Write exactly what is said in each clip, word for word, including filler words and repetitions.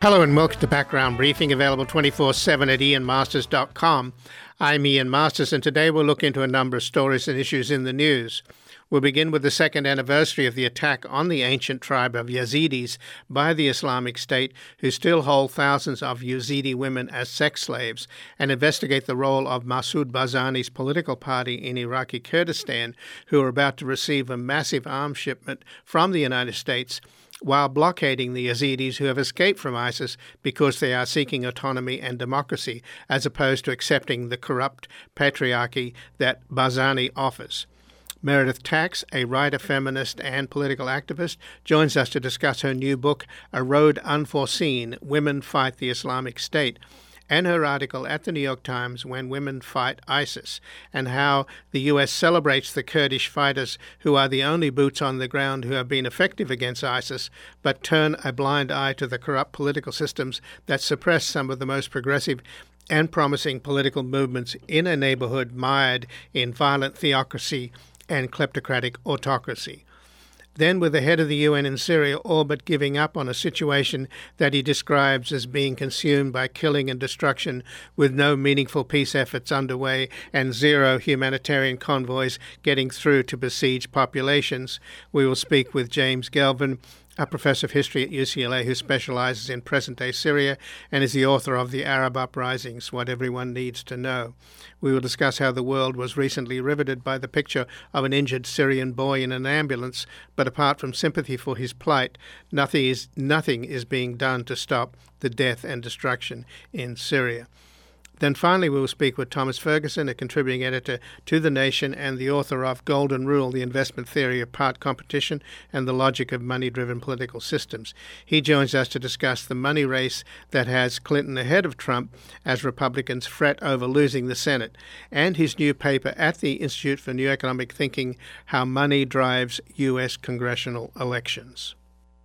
Hello and welcome to Background Briefing, available twenty-four seven at ian masters dot com. I'm Ian Masters, and today we'll look into a number of stories and issues in the news. We'll begin with the second anniversary of the attack on the ancient tribe of Yazidis by the Islamic State, who still hold thousands of Yazidi women as sex slaves, and investigate the role of Masoud Barzani's political party in Iraqi Kurdistan, who are about to receive a massive arms shipment from the United States, while blockading the Yazidis who have escaped from ISIS because they are seeking autonomy and democracy, as opposed to accepting the corrupt patriarchy that Barzani offers. Meredith Tax, a writer, feminist, and political activist, joins us to discuss her new book, A Road Unforeseen, Women Fight the Islamic State, and her article at the New York Times, When Women Fight ISIS, and how the U S celebrates the Kurdish fighters who are the only boots on the ground who have been effective against ISIS, but turn a blind eye to the corrupt political systems that suppress some of the most progressive and promising political movements in a neighborhood mired in violent theocracy and kleptocratic autocracy. Then, with the head of the U N in Syria all but giving up on a situation that he describes as being consumed by killing and destruction, with no meaningful peace efforts underway and zero humanitarian convoys getting through to besieged populations, we will speak with James Gelvin, a professor of history at U C L A who specializes in present-day Syria and is the author of The Arab Uprisings, What Everyone Needs to Know. We will discuss how the world was recently riveted by the picture of an injured Syrian boy in an ambulance, but apart from sympathy for his plight, nothing is, nothing is being done to stop the death and destruction in Syria. Then finally we will speak with Thomas Ferguson, a contributing editor to The Nation and the author of Golden Rule, The Investment Theory of Part Competition and the Logic of Money-Driven Political Systems. He joins us to discuss the money race that has Clinton ahead of Trump as Republicans fret over losing the Senate, and his new paper at the Institute for New Economic Thinking, How Money Drives U S Congressional Elections.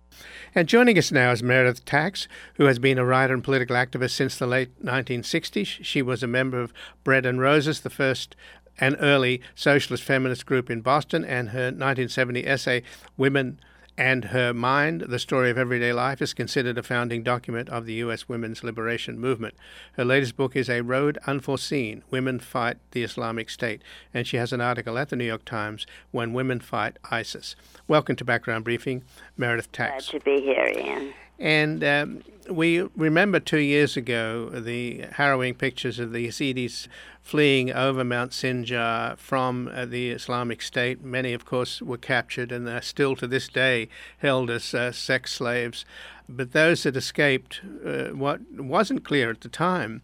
And joining us now is Meredith Tax, who has been a writer and political activist since the late nineteen sixties. She was a member of Bread and Roses, the first and early socialist feminist group in Boston, and her nineteen seventy essay, Women and Her Mind, The Story of Everyday Life, is considered a founding document of the U S women's liberation movement. Her latest book is A Road Unforeseen, Women Fight the Islamic State, and she has an article at the New York Times, When Women Fight ISIS. Welcome to Background Briefing, Meredith Tax. Glad to be here, Ian. And um, we remember two years ago the harrowing pictures of the Yazidis fleeing over Mount Sinjar from uh, the Islamic State. Many, of course, were captured and are still to this day held as uh, sex slaves. But those that escaped, uh, what wasn't clear at the time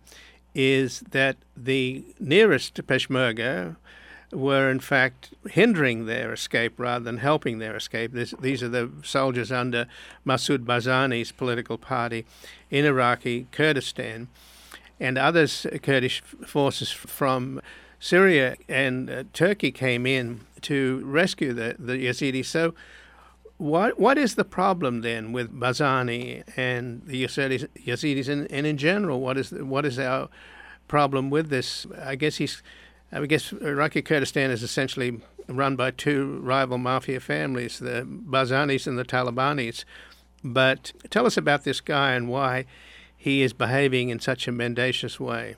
is that the nearest Peshmerga were in fact hindering their escape rather than helping their escape. This, these are the soldiers under Masoud Barzani's political party in Iraqi Kurdistan, and others, Kurdish forces from Syria and uh, Turkey came in to rescue the, the Yazidis. So what what is the problem then with Barzani and the Yazidis, Yazidis and, and in general, what is what is our problem with this? I guess he's I guess Iraqi Kurdistan is essentially run by two rival mafia families, the Barzanis and the Talibanis. But tell us about this guy and why he is behaving in such a mendacious way.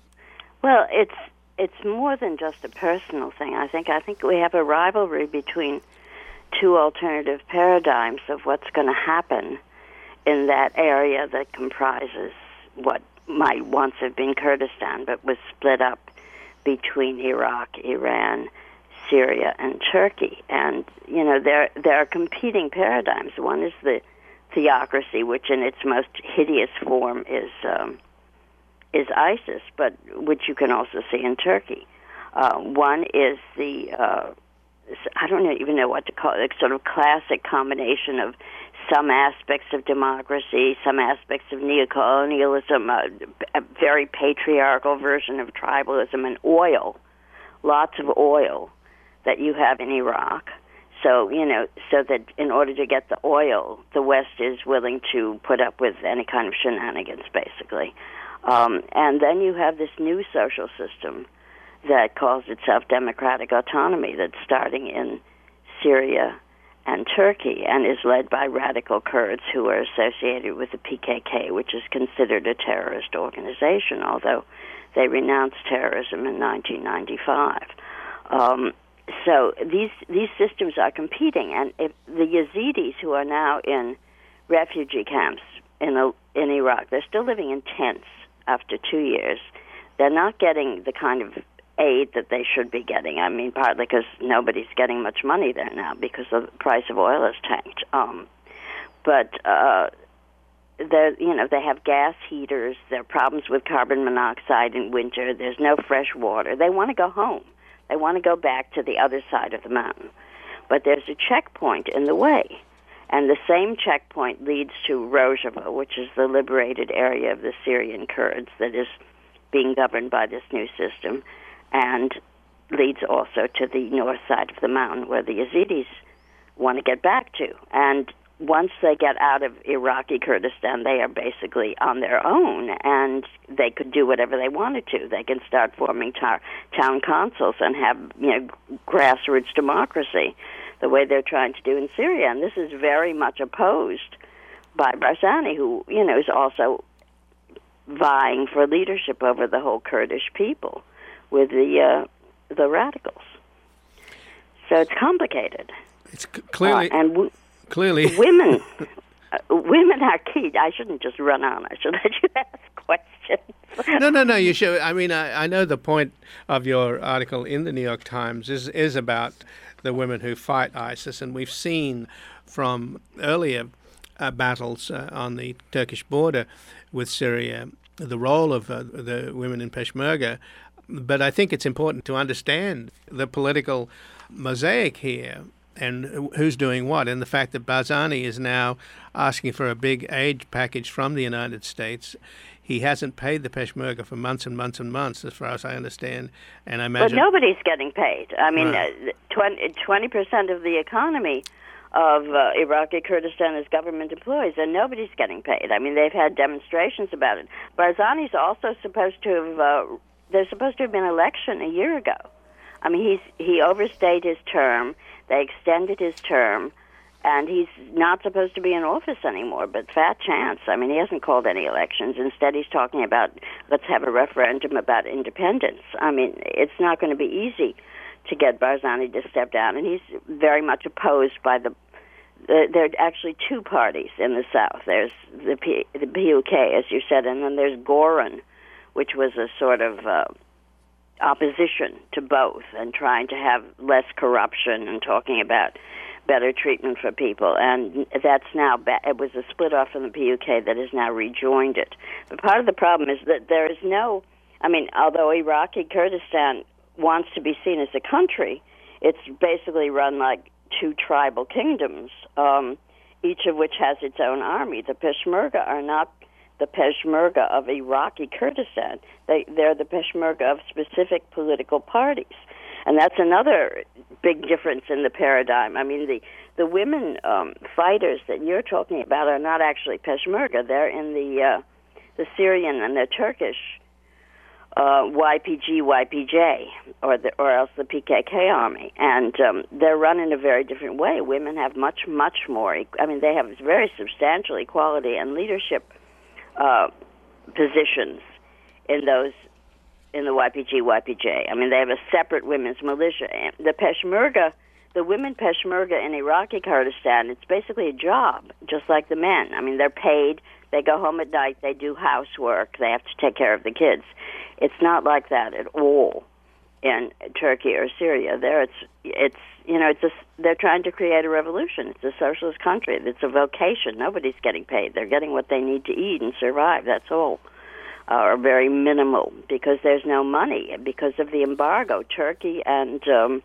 Well, it's it's more than just a personal thing. I think I think we have a rivalry between two alternative paradigms of what's going to happen in that area that comprises what might once have been Kurdistan, but was split up between Iraq, Iran, Syria, and Turkey. And, you know, there there are competing paradigms. One is the theocracy, which in its most hideous form is um, is ISIS, but which you can also see in Turkey. Uh, one is the, uh, I don't even know what to call it, sort of classic combination of some aspects of democracy, some aspects of neocolonialism, a, a very patriarchal version of tribalism, and oil, lots of oil that you have in Iraq. So, you know, so that in order to get the oil, the West is willing to put up with any kind of shenanigans, basically. Um, and then you have this new social system that calls itself democratic autonomy that's starting in Syria and Turkey, and is led by radical Kurds who are associated with the P K K, which is considered a terrorist organization, although they renounced terrorism in nineteen ninety-five. Um, so these these systems are competing, and if the Yazidis who are now in refugee camps in a, in Iraq, they're still living in tents after two years. They're not getting the kind of aid that they should be getting. I mean, partly because nobody's getting much money there now because the price of oil has tanked. Um, but uh, they you know they have gas heaters. There are problems with carbon monoxide in winter. There's no fresh water. They want to go home. They want to go back to the other side of the mountain. But there's a checkpoint in the way. And the same checkpoint leads to Rojava, which is the liberated area of the Syrian Kurds that is being governed by this new system, and leads also to the north side of the mountain where the Yazidis want to get back to. And once they get out of Iraqi Kurdistan, they are basically on their own, and they could do whatever they wanted to. They can start forming tar- town councils and have, you know, grassroots democracy, the way they're trying to do in Syria. And this is very much opposed by Barzani, who, you know, is also vying for leadership over the whole Kurdish people with the uh, the radicals. So it's complicated. It's c- clearly... Uh, and w- Clearly. Women uh, women are key. I shouldn't just run on. I should let you ask questions. no, no, no, you should. I mean, I, I know the point of your article in the New York Times is, is about the women who fight ISIS, and we've seen from earlier uh, battles uh, on the Turkish border with Syria the role of uh, the women in Peshmerga. But I think it's important to understand the political mosaic here and who's doing what, and the fact that Barzani is now asking for a big aid package from the United States. He hasn't paid the Peshmerga for months and months and months, as far as I understand, and I imagine... But nobody's getting paid. I mean, right. uh, twenty percent of the economy of uh, Iraqi Kurdistan is government employees, and nobody's getting paid. I mean, they've had demonstrations about it. Barzani's also supposed to have... Uh, there's supposed to have been an election a year ago. I mean, he's he overstayed his term. They extended his term, and he's not supposed to be in office anymore, but fat chance. I mean, he hasn't called any elections. Instead, he's talking about, let's have a referendum about independence. I mean, it's not going to be easy to get Barzani to step down, and he's very much opposed by the... the there are actually two parties in the south. There's the, P, the P U K, as you said, and then there's Goran, which was a sort of... Uh, opposition to both and trying to have less corruption and talking about better treatment for people. And that's now, ba- it was a split off from the P U K that has now rejoined it. But part of the problem is that there is no, I mean, although Iraqi Kurdistan wants to be seen as a country, it's basically run like two tribal kingdoms, um, each of which has its own army. The Peshmerga are not the Peshmerga of Iraqi Kurdistan. They, they're the Peshmerga of specific political parties. And that's another big difference in the paradigm. I mean, the, the women um, fighters that you're talking about are not actually Peshmerga. They're in the uh, the Syrian and the Turkish uh, Y P G, Y P J, or, the, or else the P K K army. And um, they're run in a very different way. Women have much, much more. I mean, they have very substantial equality and leadership Uh, positions in those in the Y P G, Y P J. I mean, they have a separate women's militia. The Peshmerga, the women Peshmerga in Iraqi Kurdistan, it's basically a job, just like the men. I mean, they're paid. They go home at night. They do housework. They have to take care of the kids. It's not like that at all in Turkey or Syria. There, it's it's you know, it's a, they're trying to create a revolution. It's a socialist country. It's a vocation. Nobody's getting paid. They're getting what they need to eat and survive. That's all, uh, or very minimal, because there's no money because of the embargo. Turkey and um,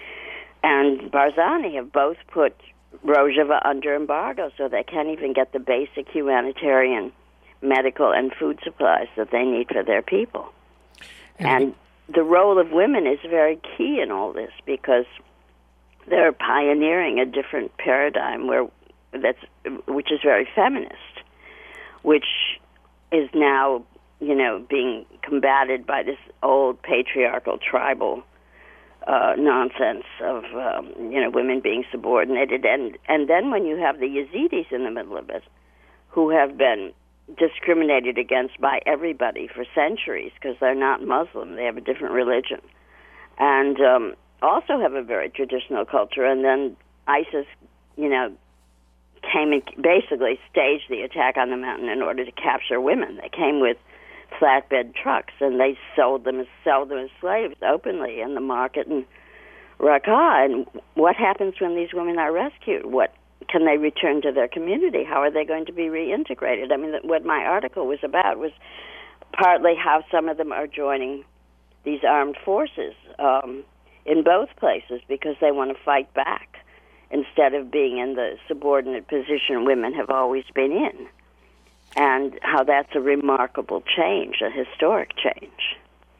and Barzani have both put Rojava under embargo, so they can't even get the basic humanitarian, medical, and food supplies that they need for their people. And, and the role of women is very key in all this, because they're pioneering a different paradigm where that's which is very feminist, which is now, you know, being combated by this old patriarchal tribal uh, nonsense of um, you know women being subordinated, and and then when you have the Yazidis in the middle of it, who have been discriminated against by everybody for centuries because they're not Muslim, they have a different religion, and um, also have a very traditional culture, and then ISIS, you know, came and basically staged the attack on the mountain in order to capture women. They came with flatbed trucks, and they sold them, sold them as slaves openly in the market in Raqqa. And what happens when these women are rescued? What can they return to their community? How are they going to be reintegrated? I mean, what my article was about was partly how some of them are joining these armed forces um, in both places because they want to fight back instead of being in the subordinate position women have always been in, and how that's a remarkable change, a historic change.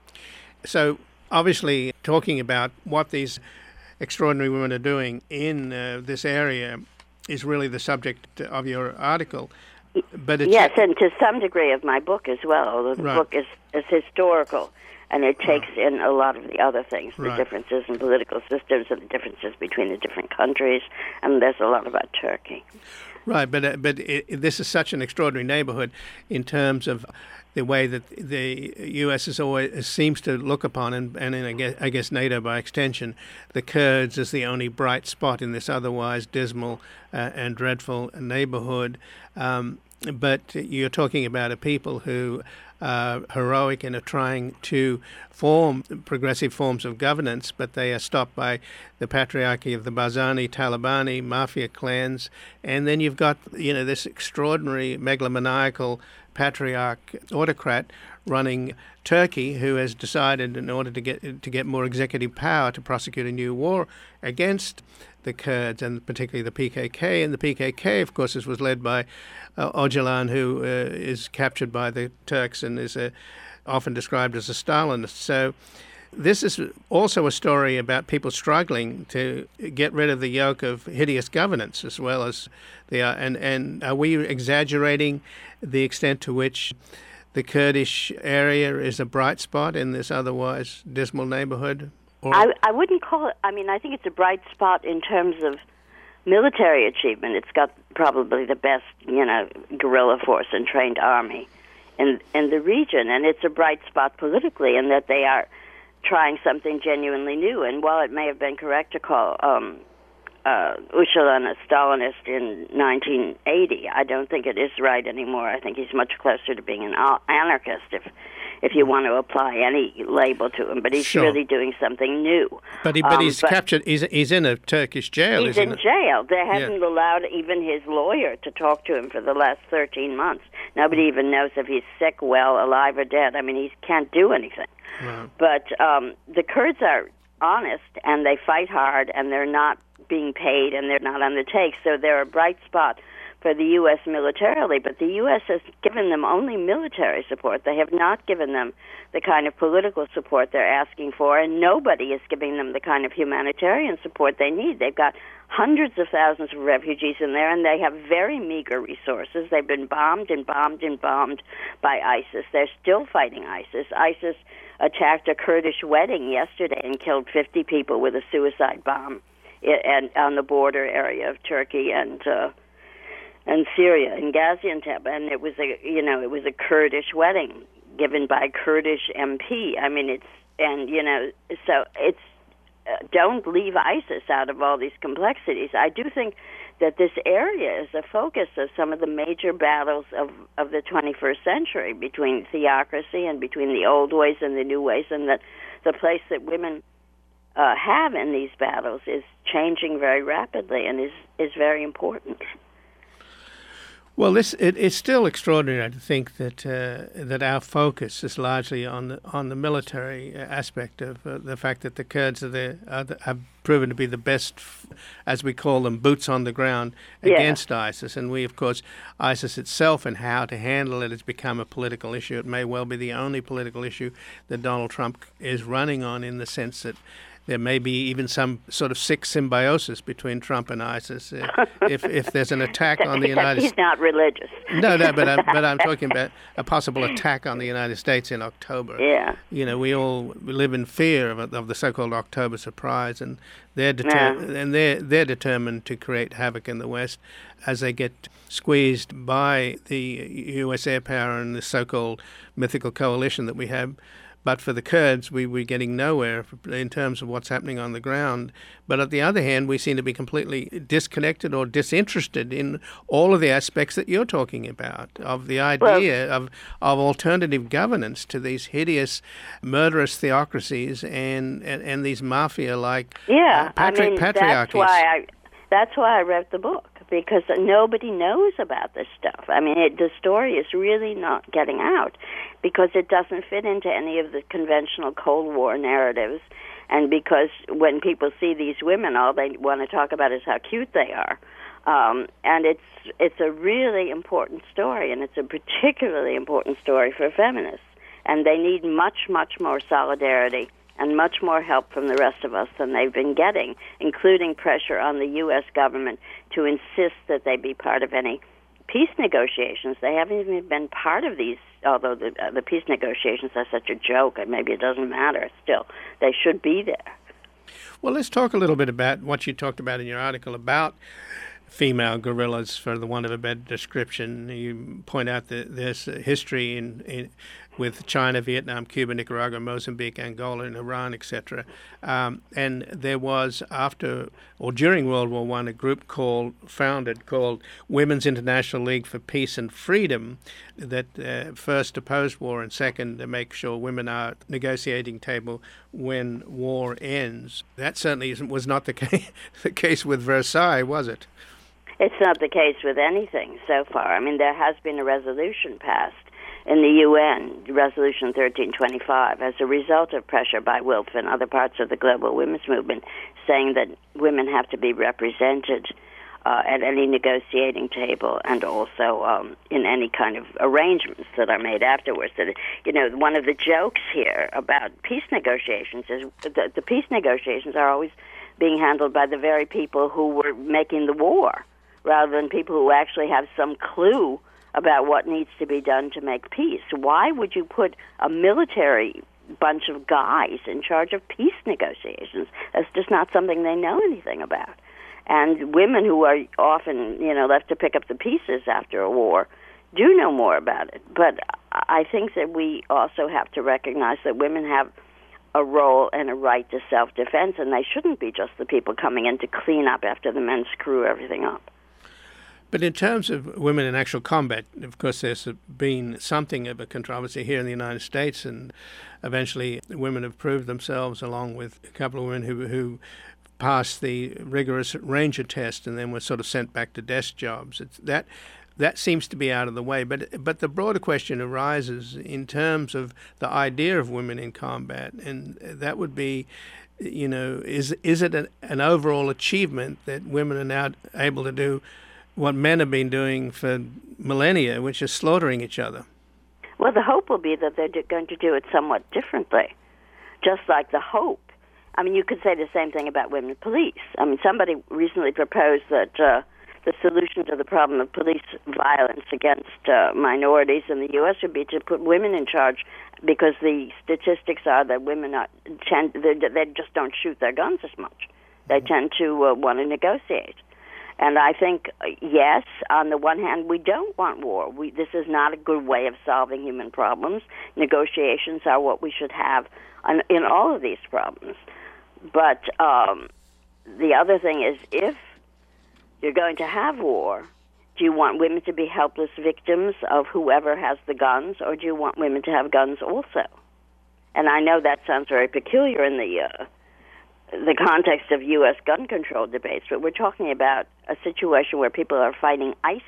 So, obviously, talking about what these extraordinary women are doing in uh, this area is really the subject of your article. But it's, yes, and to some degree of my book as well, although the right. book is, is historical, and it takes in a lot of the other things, the right. differences in political systems and the differences between the different countries, and there's a lot about Turkey. Right, but uh, but it, this is such an extraordinary neighborhood in terms of the way that the U S is always seems to look upon, and, and in, I guess, I guess NATO by extension, the Kurds as the only bright spot in this otherwise dismal uh, and dreadful neighborhood. Um, but you're talking about a people who are heroic and are trying to form progressive forms of governance, but they are stopped by the patriarchy of the Barzani, Talabani, mafia clans. And then you've got, you know, this extraordinary megalomaniacal patriarch autocrat running Turkey, who has decided, in order to get to get more executive power, to prosecute a new war against the Kurds, and particularly the P K K. And the P K K, of course, was led by uh, Öcalan, who uh, is captured by the Turks and is uh, often described as a Stalinist. So this is also a story about people struggling to get rid of the yoke of hideous governance, as well as the uh, and and are we exaggerating the extent to which the Kurdish area is a bright spot in this otherwise dismal neighborhood? Or? I, I wouldn't call it, I mean, I think it's a bright spot in terms of military achievement. It's got probably the best, you know, guerrilla force and trained army in, in the region. And it's a bright spot politically in that they are trying something genuinely new. And while it may have been correct to call um, uh, Öcalan a Stalinist in nineteen eighty, I don't think it is right anymore. I think he's much closer to being an anarchist, if if you want to apply any label to him. But he's sure. really doing something new. But, he, but um, he's but captured, he's, he's in a Turkish jail, He's isn't in it? jail. They haven't yeah. allowed even his lawyer to talk to him for the last thirteen months. Nobody even knows if he's sick, well, alive, or dead. I mean, he can't do anything. Wow. But um, the Kurds are honest, and they fight hard, and they're not being paid, and they're not on the take. So they're a bright spot for the U S militarily, but the U S has given them only military support. They have not given them the kind of political support they're asking for, and nobody is giving them the kind of humanitarian support they need. They've got hundreds of thousands of refugees in there, and they have very meager resources. They've been bombed and bombed and bombed by ISIS. They're still fighting ISIS. ISIS attacked a Kurdish wedding yesterday and killed fifty people with a suicide bomb and on the border area of Turkey and uh, and Syria in Gaziantep, and it was a you know it was a Kurdish wedding given by a Kurdish M P. I mean, it's and you know so it's uh, don't leave ISIS out of all these complexities. I do think that this area is a focus of some of the major battles of of the twenty-first century between theocracy and between the old ways and the new ways, and that the place that women Uh, have in these battles is changing very rapidly and is, is very important. Well, this it, it's still extraordinary to think that uh, that our focus is largely on the on the military aspect of uh, the fact that the Kurds are the, are the, have proven to be the best, as we call them, boots on the ground against yeah. ISIS. And we, of course, ISIS itself and how to handle it has become a political issue. It may well be the only political issue that Donald Trump is running on, in the sense that there may be even some sort of sick symbiosis between Trump and ISIS. Uh, if if there's an attack on the United States. He's not religious. No, no, but I'm, but I'm talking about a possible attack on the United States in October. Yeah. You know, we all live in fear of, of the so-called October surprise, and they're deter- yeah. and they're they're determined to create havoc in the West as they get squeezed by the U S air power and the so-called mythical coalition that we have. But for the Kurds, we were getting nowhere in terms of what's happening on the ground. But on the other hand, we seem to be completely disconnected or disinterested in all of the aspects that you're talking about, of the idea well, of, of alternative governance to these hideous, murderous theocracies and, and, and these mafia-like yeah, uh, patri- I mean, patriarchies. That's why, I, that's why I wrote the book, because nobody knows about this stuff. I mean, it, the story is really not getting out because it doesn't fit into any of the conventional Cold War narratives, and because when people see these women, all they want to talk about is how cute they are. Um, and it's it's a really important story, and it's a particularly important story for feminists. And they need much, much more solidarity and much more help from the rest of us than they've been getting, including pressure on the U S government to insist that they be part of any peace negotiations. They haven't even been part of these, although the, uh, the peace negotiations are such a joke, and maybe it doesn't matter. Still, they should be there. Well, let's talk a little bit about what you talked about in your article about female guerrillas, for the want of a better description. You point out that there's a history in, in with China, Vietnam, Cuba, Nicaragua, Mozambique, Angola, and Iran, et cetera. Um, and there was, after or during World War One, a group called founded called Women's International League for Peace and Freedom that uh, first opposed war and second to make sure women are at the negotiating table when war ends. That certainly was not the case, the case with Versailles, was it? It's not the case with anything so far. I mean, there has been a resolution passed in the U N, Resolution thirteen twenty-five, as a result of pressure by W I L F and other parts of the global women's movement, saying that women have to be represented uh, at any negotiating table and also um, in any kind of arrangements that are made afterwards. That, you know, one of the jokes here about peace negotiations is that the peace negotiations are always being handled by the very people who were making the war, rather than people who actually have some clue about what needs to be done to make peace. Why would you put a military bunch of guys in charge of peace negotiations? That's just not something they know anything about. And women who are often, you know, left to pick up the pieces after a war do know more about it. But I think that we also have to recognize that women have a role and a right to self-defense, and they shouldn't be just the people coming in to clean up after the men screw everything up. But in terms of women in actual combat, of course, there's been something of a controversy here in the United States, and eventually women have proved themselves, along with a couple of women who who passed the rigorous Ranger test and then were sort of sent back to desk jobs. It's that that seems to be out of the way. But but the broader question arises in terms of the idea of women in combat, and that would be, you know, is is it an, an overall achievement that women are now able to do what men have been doing for millennia, which is slaughtering each other? Well, the hope will be that they're going to do it somewhat differently, just like the hope. I mean, you could say the same thing about women police. I mean, somebody recently proposed that uh, the solution to the problem of police violence against uh, minorities in the U S would be to put women in charge, because the statistics are that women are, tend, they, they just don't shoot their guns as much. They tend to uh, want to negotiate. And I think, yes, on the one hand, we don't want war. We, this is not a good way of solving human problems. Negotiations are what we should have on, in all of these problems. But um, the other thing is, if you're going to have war, do you want women to be helpless victims of whoever has the guns, or do you want women to have guns also? And I know that sounds very peculiar in the uh, the context of U S gun control debates, but we're talking about a situation where people are fighting ISIS,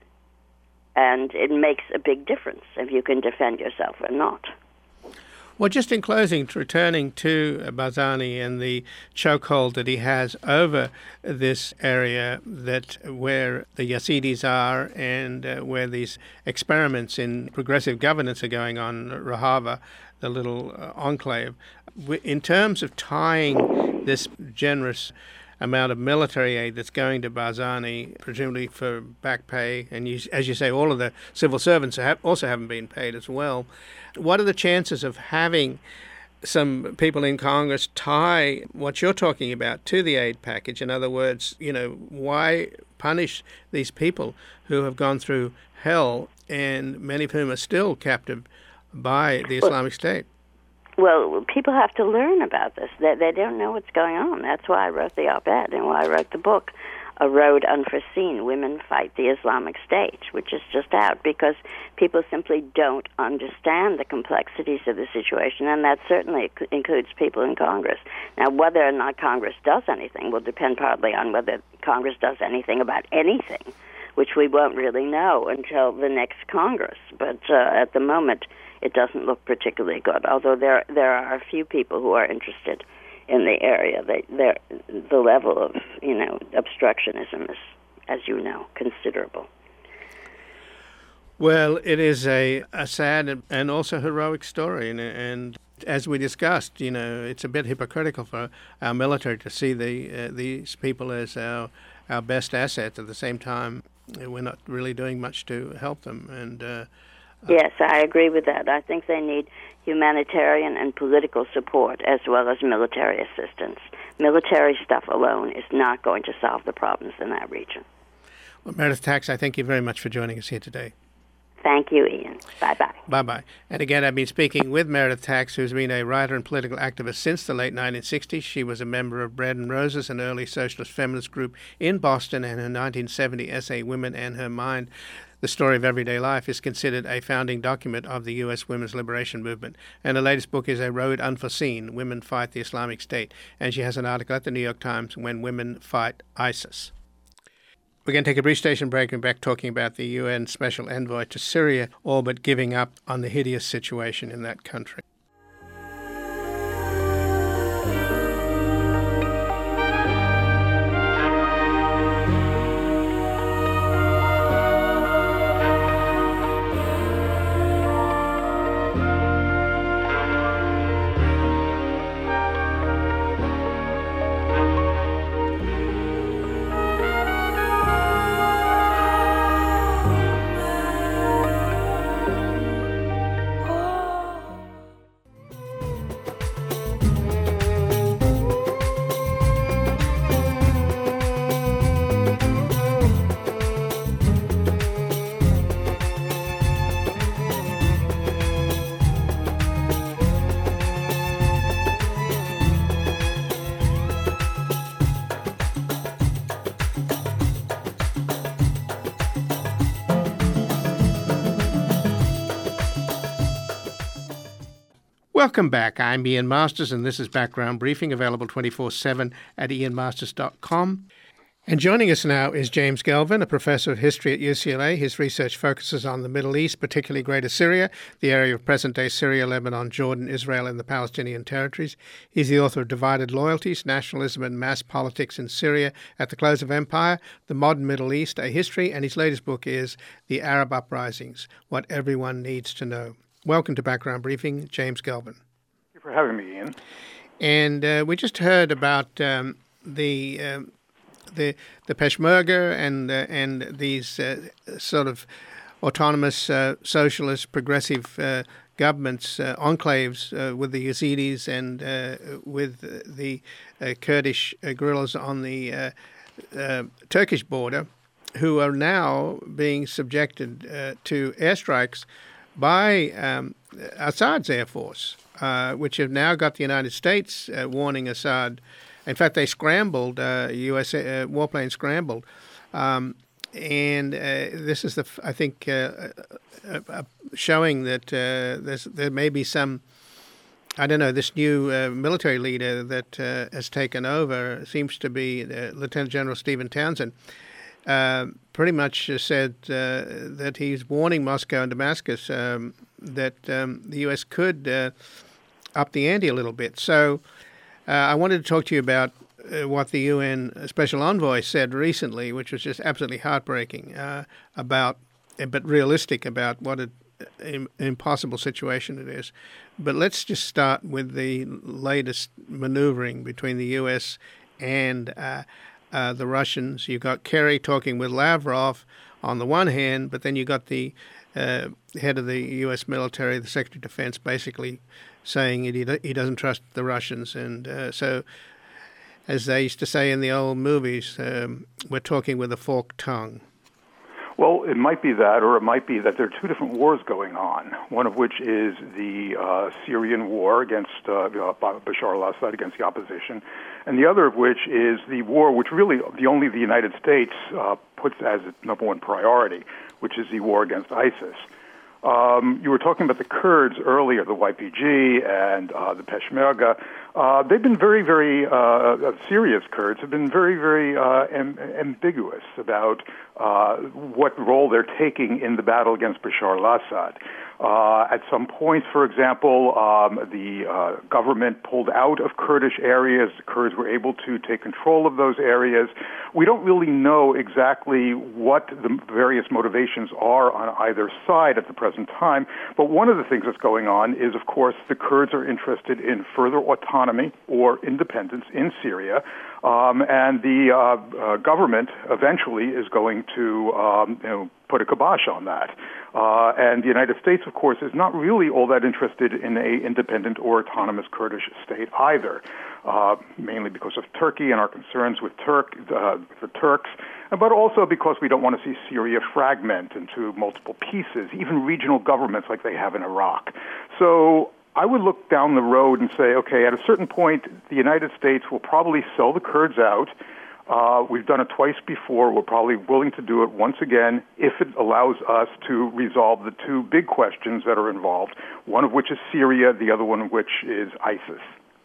and it makes a big difference if you can defend yourself or not. Well, just in closing, returning to Barzani and the chokehold that he has over this area that where the Yazidis are and uh, where these experiments in progressive governance are going on, Rojava, the little uh, enclave. In terms of tying this generous amount of military aid that's going to Barzani, presumably for back pay, and you, as you say, all of the civil servants have, also haven't been paid as well. What are the chances of having some people in Congress tie what you're talking about to the aid package? In other words, you know, why punish these people who have gone through hell, and many of whom are still captive by the Islamic State? Well, people have to learn about this. They, they don't know what's going on. That's why I wrote the op-ed and why I wrote the book, A Road Unforeseen, Women Fight the Islamic State, which is just out, because people simply don't understand the complexities of the situation, and that certainly includes people in Congress. Now, whether or not Congress does anything will depend partly on whether Congress does anything about anything, which we won't really know until the next Congress. But uh, at the moment, it doesn't look particularly good, although there there are a few people who are interested in the area. They, the level of, you know, obstructionism is, as you know, considerable. Well, it is a, a sad and also heroic story, and, and as we discussed, you know, it's a bit hypocritical for our military to see the uh, these people as our our best assets. At the same time, we're not really doing much to help them, and. Uh, Yes, I agree with that. I think they need humanitarian and political support as well as military assistance. Military stuff alone is not going to solve the problems in that region. Well, Meredith Tax, I thank you very much for joining us here today. Thank you, Ian. Bye-bye. Bye-bye. And again, I've been speaking with Meredith Tax, who's been a writer and political activist since the late nineteen sixties. She was a member of Bread and Roses, an early socialist feminist group in Boston, and her nineteen seventy essay, Women and Her Mind, The Story of Everyday Life, is considered a founding document of the U S women's liberation movement. And her latest book is A Road Unforeseen, Women Fight the Islamic State. And she has an article at the New York Times, When Women Fight ISIS. We're going to take a brief station break and back talking about the U N Special Envoy to Syria, all but giving up on the hideous situation in that country. Welcome back. I'm Ian Masters, and this is Background Briefing, available twenty-four seven at ian masters dot com. And joining us now is James Gelvin, a professor of history at U C L A. His research focuses on the Middle East, particularly Greater Syria, the area of present-day Syria, Lebanon, Jordan, Israel, and the Palestinian territories. He's the author of Divided Loyalties, Nationalism and Mass Politics in Syria at the Close of Empire, The Modern Middle East, A History, and his latest book is The Arab Uprisings, What Everyone Needs to Know. Welcome to Background Briefing, James Gelvin. Thank you for having me, Ian. And uh, we just heard about um, the um, the the Peshmerga and uh, and these uh, sort of autonomous uh, socialist progressive uh, governments, uh, enclaves uh, with the Yazidis and uh, with the uh, Kurdish uh, guerrillas on the uh, uh, Turkish border, who are now being subjected uh, to airstrikes by um, Assad's Air Force, uh, which have now got the United States uh, warning Assad. In fact, they scrambled, uh, U S uh, warplanes scrambled. Um, and uh, this is, the I think, uh, uh, uh, showing that uh, there's, there may be some, I don't know, this new uh, military leader that uh, has taken over seems to be uh, Lieutenant General Stephen Townsend. Uh, pretty much said uh, that he's warning Moscow and Damascus um, that um, the U S could uh, up the ante a little bit. So uh, I wanted to talk to you about uh, what the U N Special Envoy said recently, which was just absolutely heartbreaking, uh, about, but realistic about what it im- impossible situation it is. But let's just start with the latest maneuvering between the U S and uh, uh, the Russians. You got Kerry talking with Lavrov on the one hand, but then you got the uh, head of the U S military, the Secretary of Defense, basically saying it, he, he doesn't trust the Russians. And uh, so, as they used to say in the old movies, um, we're talking with a forked tongue. Well, it might be that, or it might be that there are two different wars going on, one of which is the uh, Syrian war against uh, Bashar al-Assad, against the opposition, and the other of which is the war which really the only the United States uh, puts as its number one priority, which is the war against ISIS. Um, you were talking about the Kurds earlier, the Y P G and uh, the Peshmerga. Uh, they've been very, very, uh, Syria's Kurds have been very, very uh, am- ambiguous about uh, what role they're taking in the battle against Bashar al-Assad. Uh, at some points, for example, um, the uh, government pulled out of Kurdish areas. The Kurds were able to take control of those areas. We don't really know exactly what the various motivations are on either side at the present time, but one of the things that's going on is, of course, the Kurds are interested in further autonomy or independence in Syria, um, and the uh, uh, government eventually is going to um, you know, put a kibosh on that. Uh, and the United States, of course, is not really all that interested in a independent or autonomous Kurdish state either, uh, mainly because of Turkey and our concerns with Turk, uh, the Turks, but also because we don't want to see Syria fragment into multiple pieces, even regional governments like they have in Iraq. So I would look down the road and say, okay, at a certain point, the United States will probably sell the Kurds out. Uh, we've done it twice before. We're probably willing to do it once again if it allows us to resolve the two big questions that are involved, one of which is Syria, the other one of which is ISIS.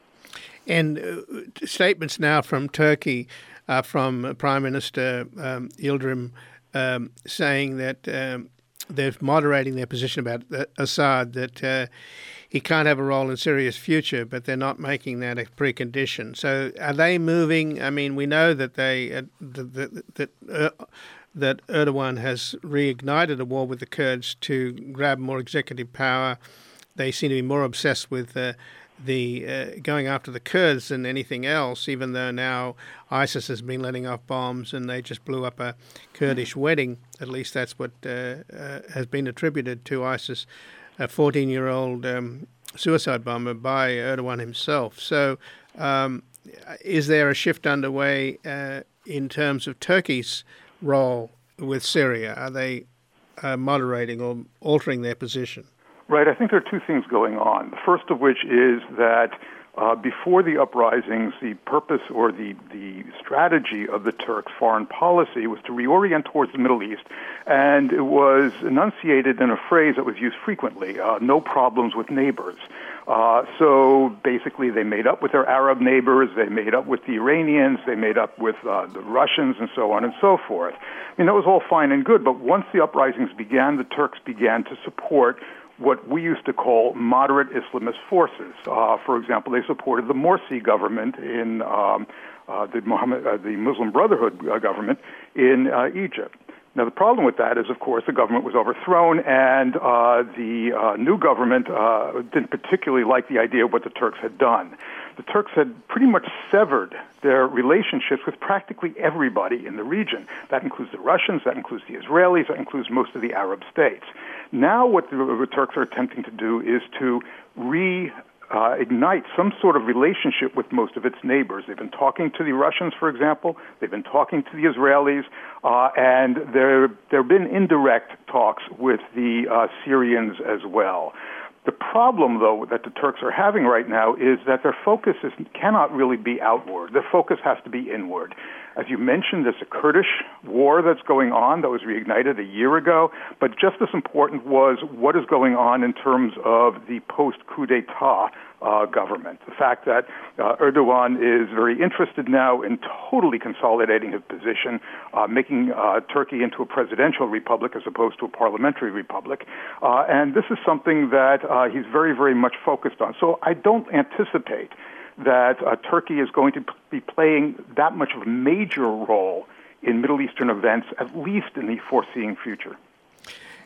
And uh, statements now from Turkey, uh, from Prime Minister um, Yildirim, um, saying that um, they're moderating their position about Assad, that uh, he can't have a role in Syria's future, but they're not making that a precondition. So are they moving? I mean, we know that they uh, that that, uh, that Erdogan has reignited a war with the Kurds to grab more executive power. They seem to be more obsessed with uh, the uh, going after the Kurds than anything else, even though now ISIS has been letting off bombs and they just blew up a Kurdish wedding. At least that's what uh, uh, has been attributed to ISIS, a fourteen-year-old um, suicide bomber by Erdogan himself. So um, is there a shift underway uh, in terms of Turkey's role with Syria? Are they uh, moderating or altering their position? Right. I think there are two things going on. The first of which is that uh, before the uprisings, the purpose or the, the strategy of the Turks' foreign policy was to reorient towards the Middle East, and it was enunciated in a phrase that was used frequently, uh, no problems with neighbors. Uh, so basically they made up with their Arab neighbors, they made up with the Iranians, they made up with uh, the Russians, and so on and so forth. I mean, that was all fine and good, but once the uprisings began, the Turks began to support what we used to call moderate Islamist forces. Uh, for example, they supported the Morsi government in um, uh, the, Mohammed, uh, the Muslim Brotherhood uh, government in uh, Egypt. Now, the problem with that is, of course, the government was overthrown, and uh, the uh, new government uh, didn't particularly like the idea of what the Turks had done. The Turks had pretty much severed their relationships with practically everybody in the region. That includes the Russians, that includes the Israelis, that includes most of the Arab states. Now what the, the Turks are attempting to do is to re- Uh, ignite some sort of relationship with most of its neighbors. They've been talking to the Russians, for example. They've been talking to the Israelis, uh, and there there have been indirect talks with the uh, Syrians as well. The problem, though, that the Turks are having right now is that their focus is, cannot really be outward. Their focus has to be inward. As you mentioned, there's a Kurdish war that's going on that was reignited a year ago, but just as important was what is going on in terms of the post-coup d'etat uh, government. The fact that uh, Erdogan is very interested now in totally consolidating his position, uh, making uh, Turkey into a presidential republic as opposed to a parliamentary republic. Uh, and this is something that uh, he's very, very much focused on. So I don't anticipate that uh, Turkey is going to be playing that much of a major role in Middle Eastern events, at least in the foreseeing future.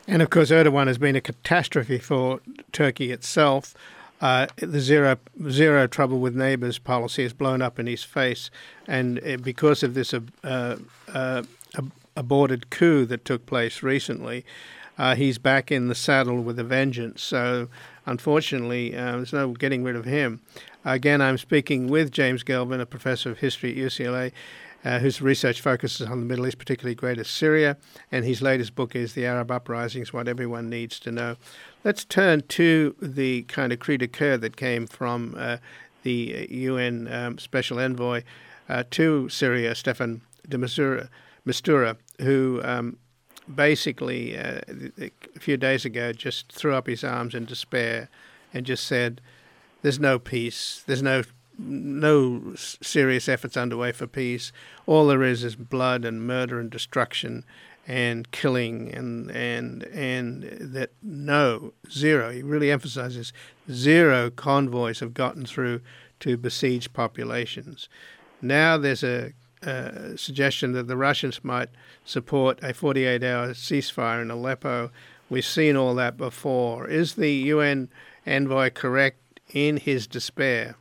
And of course, Erdogan has been a catastrophe for Turkey itself. Uh, the zero zero trouble with neighbours policy has blown up in his face, and because of this uh, uh, aborted coup that took place recently, uh, he's back in the saddle with a vengeance. So, unfortunately, uh, there's no getting rid of him. Again, I'm speaking with James Gelvin, a professor of history at U C L A, uh, whose research focuses on the Middle East, particularly Greater Syria, and his latest book is The Arab Uprisings, What Everyone Needs to Know. Let's turn to the kind of cri de coeur that came from uh, the U N um, Special Envoy uh, to Syria, Staffan de Mistura, Mistura who um, basically uh, a few days ago just threw up his arms in despair and just said, there's no peace, there's no no serious efforts underway for peace. All there is is blood and murder and destruction and killing, and and and that no, zero, he really emphasizes, zero convoys have gotten through to besieged populations. Now there's a, a suggestion that the Russians might support a forty-eight hour ceasefire in Aleppo. We've seen all that before. Is the U N envoy correct in his despair?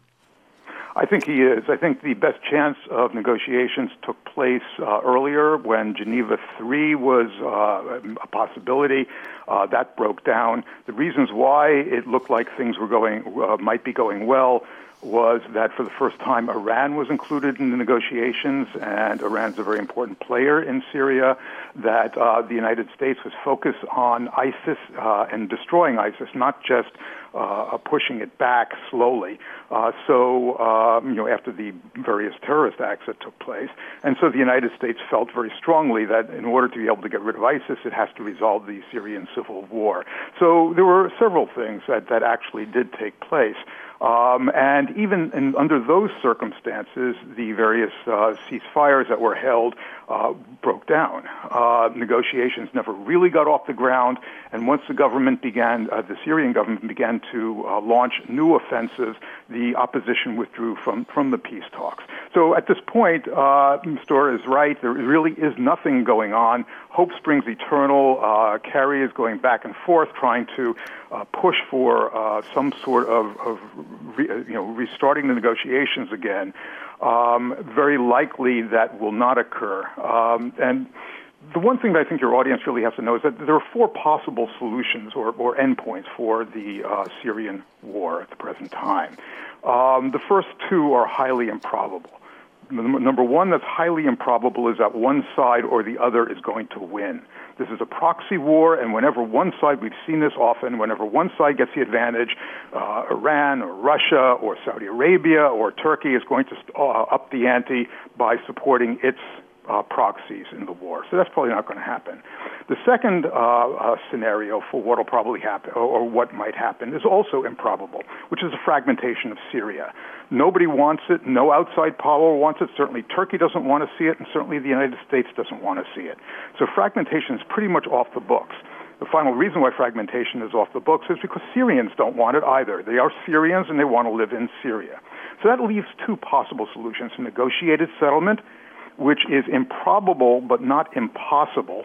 I think he is. I think the best chance of negotiations took place uh, earlier when Geneva three was uh, a possibility. Uh, that broke down. The reasons why it looked like things were going uh, might be going well was that for the first time Iran was included in the negotiations, and Iran's a very important player in Syria, that uh, the United States was focused on ISIS uh, and destroying ISIS, not just uh, pushing it back slowly. Uh, so, um, you know, after the various terrorist acts that took place. And so the United States felt very strongly that in order to be able to get rid of ISIS, it has to resolve the Syrian civil war. So there were several things that, that actually did take place. Um, and even in, under those circumstances, the various uh, ceasefires that were held uh, broke down. Uh, negotiations never really got off the ground, and once the government began, uh, the Syrian government began to uh, launch new offensives, the opposition withdrew from, from the peace talks. So at this point, uh, Mistura is right. There really is nothing going on. Hope springs eternal. Uh, Kerry is going back and forth, trying to uh, push for uh, some sort of, of re, you know, restarting the negotiations again. Um, very likely that will not occur. Um, and the one thing that I think your audience really has to know is that there are four possible solutions or, or endpoints for the uh, Syrian war at the present time. Um, the first two are highly improbable. Number one that's highly improbable is that one side or the other is going to win. This is a proxy war, and whenever one side, we've seen this often, whenever one side gets the advantage, uh, Iran or Russia or Saudi Arabia or Turkey is going to uh, up the ante by supporting its uh, proxies in the war. So that's probably not going to happen. The second uh, uh, scenario for what will probably happen, or, or what might happen, is also improbable, which is a fragmentation of Syria. Nobody wants it. No outside power wants it. Certainly Turkey doesn't want to see it, and certainly the United States doesn't want to see it. So fragmentation is pretty much off the books. The final reason why fragmentation is off the books is because Syrians don't want it either. They are Syrians, and they want to live in Syria. So that leaves two possible solutions: a negotiated settlement, which is improbable but not impossible.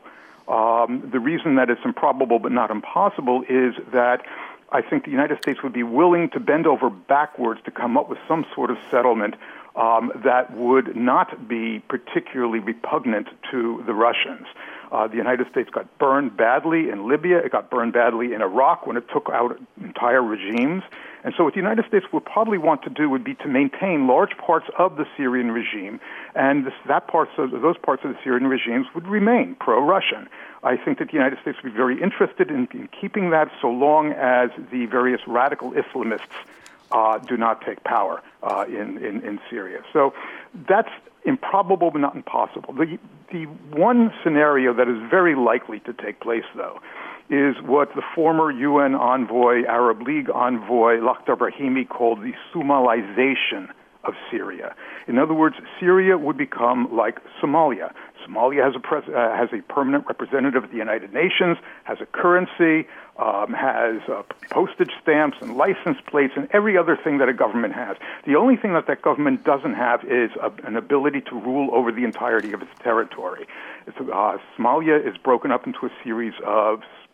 Um, the reason that it's improbable but not impossible is that I think the United States would be willing to bend over backwards to come up with some sort of settlement um, that would not be particularly repugnant to the Russians. Uh, the United States got burned badly in Libya. It got burned badly in Iraq when it took out entire regimes. And so what the United States would probably want to do would be to maintain large parts of the Syrian regime, and this, that parts of, those parts of the Syrian regimes would remain pro-Russian. I think that the United States would be very interested in, in keeping that so long as the various radical Islamists uh, do not take power uh, in, in, in Syria. So that's improbable but not impossible. The, the one scenario that is very likely to take place, though, is what the former U N envoy, Arab League envoy, Lakhdar Brahimi, called the Somalization of Syria. In other words, Syria would become like Somalia. Somalia has a, pres- uh, has a permanent representative at the United Nations, has a currency, um, has uh, postage stamps and license plates and every other thing that a government has. The only thing that that government doesn't have is a, an ability to rule over the entirety of its territory. It's, uh, Somalia is broken up into a series of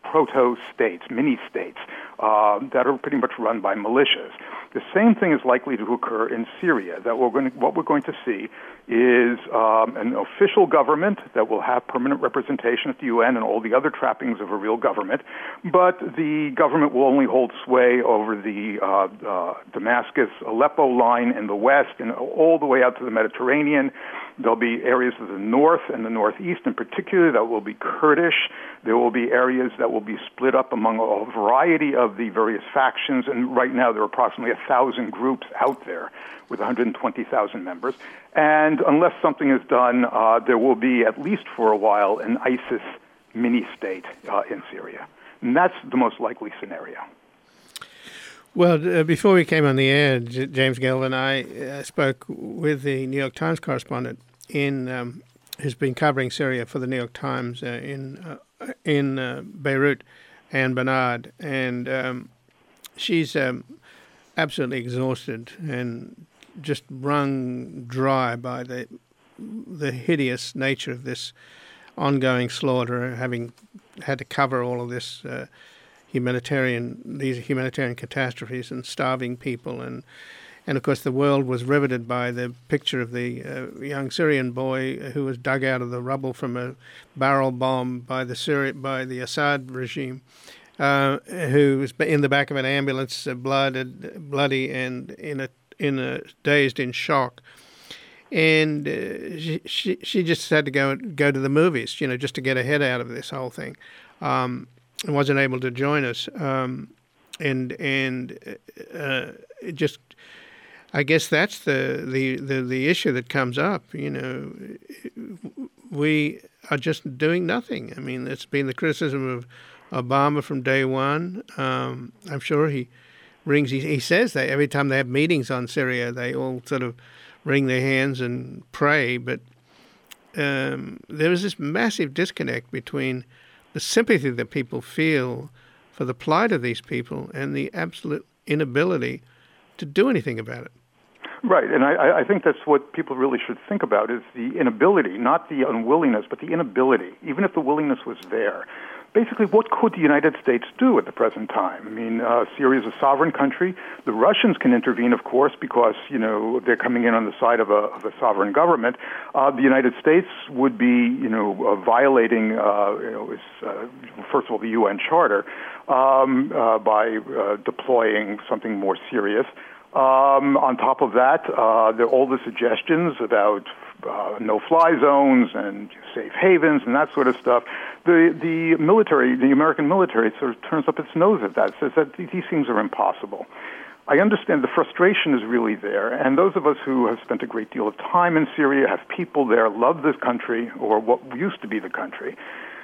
proto-states, mini-states, uh, that are pretty much run by militias. The same thing is likely to occur in Syria. That we're going to, what we're going to see is um, an official government that will have permanent representation at the U N and all the other trappings of a real government, but the government will only hold sway over the uh, uh, Damascus-Aleppo line in the west and all the way out to the Mediterranean. There'll be areas of the north and the northeast in particular that will be Kurdish. There will be areas that will be split up among a variety of the various factions, and right now there are approximately a thousand groups out there with one hundred twenty thousand members. And unless something is done, uh, there will be, at least for a while, an ISIS mini-state uh, in Syria. And that's the most likely scenario. Well, uh, before we came on the air, J- James Gelvin, I uh, spoke with the New York Times correspondent in um, who's been covering Syria for the New York Times uh, in uh, in uh, Beirut, Anne Bernard, and um, she's um, absolutely exhausted and just wrung dry by the the hideous nature of this ongoing slaughter, having had to cover all of this uh, humanitarian these humanitarian catastrophes and starving people, and and of course the world was riveted by the picture of the uh, young Syrian boy who was dug out of the rubble from a barrel bomb by the Syri- by the Assad regime. Uh, who was in the back of an ambulance, uh, blooded, bloody, and in a in a dazed, in shock, and uh, she, she she just had to go go to the movies, you know, just to get her head out of this whole thing, um, and wasn't able to join us, um, and and uh, it just, I guess that's the, the the the issue that comes up, you know, we are just doing nothing. I mean, it's been the criticism of Obama from day one. Um, I'm sure he rings, he, he says that every time they have meetings on Syria, they all sort of wring their hands and pray. But um, there is this massive disconnect between the sympathy that people feel for the plight of these people and the absolute inability to do anything about it. Right, and I, I think that's what people really should think about is the inability, not the unwillingness, but the inability, even if the willingness was there. Basically, what could the United States do at the present time? I mean, uh, Syria is a sovereign country. The Russians can intervene, of course, because, you know, they're coming in on the side of a, of a sovereign government. Uh, the United States would be, you know, uh, violating, uh, you know, its, uh, first of all, the U N Charter um, uh, by uh, deploying something more serious. Um, on top of that, uh, there are all the suggestions about uh, no-fly zones and safe havens and that sort of stuff. The the military, the American military, sort of turns up its nose at that, says that these things are impossible. I understand the frustration is really there, and those of us who have spent a great deal of time in Syria, have people there, love this country, or what used to be the country,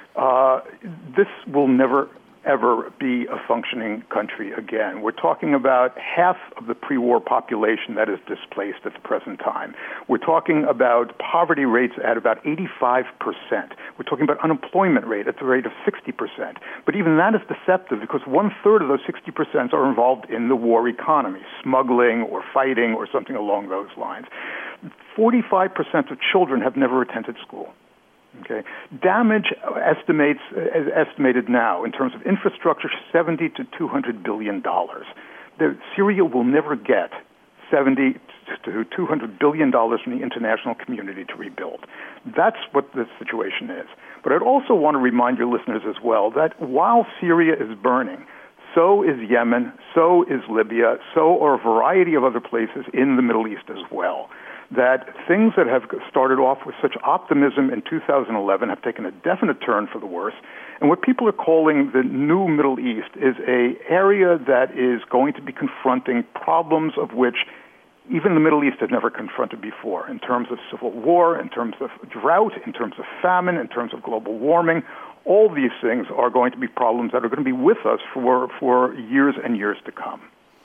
uh, this will never ever be a functioning country again. We're talking about half of the pre-war population that is displaced at the present time. We're talking about poverty rates at about eighty-five percent. We're talking about unemployment rate at the rate of sixty percent. But even that is deceptive because one-third of those sixty percent are involved in the war economy, smuggling or fighting or something along those lines. forty-five percent of children have never attended school. Okay, damage estimates is estimated now in terms of infrastructure seventy to two hundred billion dollars. The, Syria will never get seventy to two hundred billion dollars from the international community to rebuild. That's what the situation is. But I'd also want to remind your listeners as well that while Syria is burning, so is Yemen, so is Libya, so are a variety of other places in the Middle East as well. That things that have started off with such optimism in two thousand eleven have taken a definite turn for the worse. And what people are calling the new Middle East is an area that is going to be confronting problems of which even the Middle East has never confronted before, in terms of civil war, in terms of drought, in terms of famine, in terms of global warming. All these things are going to be problems that are going to be with us for, for years and years to come.